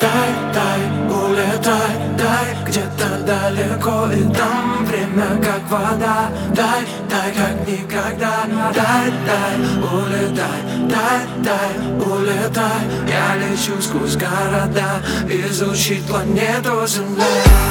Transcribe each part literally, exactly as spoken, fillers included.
дай, дай, улетай, дай где-то далеко, и там время как вода. Дай, дай, как никогда. Дай, дай, улетай, дай, дай, улетай. Я лечу сквозь города, изучить планету Земля.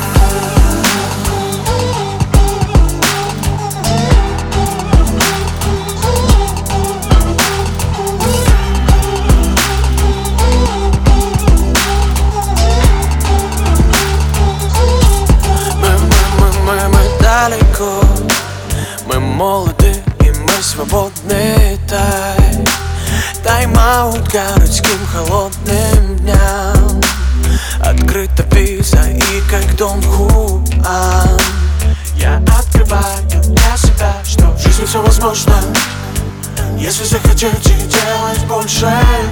Мы молоды и мы свободны. Дай тайм-аут городским холодным дням. Открыта виза и как Дон Хуан я открываю для себя, что в жизни все возможно, если захотите делать больше.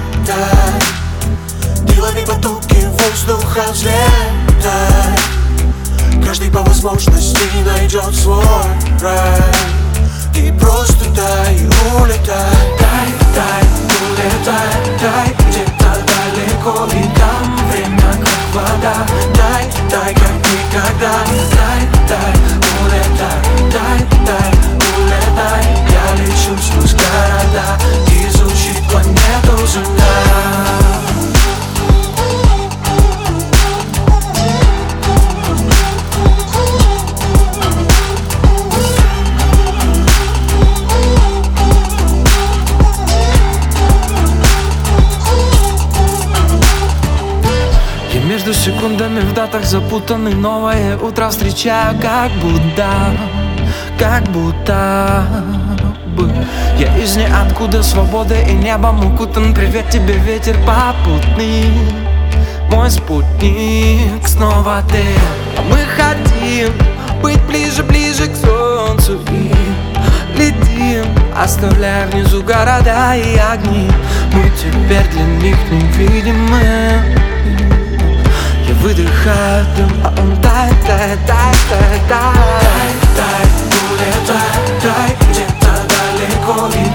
Дай, ты лови потоки воздуха, взлетай. Каждый по возможности найдет свой рай. И просто дай, улетай. Дай, дай, улетай, дай где-то далеко, и там время как вода. Дай, дай, как никогда. Дай, дай, улетай, дай, дай, улетай. Я лечу сквозь города, изучить планету Земля. Между секундами в датах запутанный, новое утро встречаю как будто, как будто бы я из ниоткуда, свободы и небом укутан. Привет тебе, ветер попутный, мой спутник снова ты. Мы хотим быть ближе, ближе к солнцу и летим, оставляя внизу города и огни. Мы теперь для них невидимы. Я выдыхаю дым, а он тает, тает, тает, тает, тает. Дай, дай, улетай, дай где-то далеко, и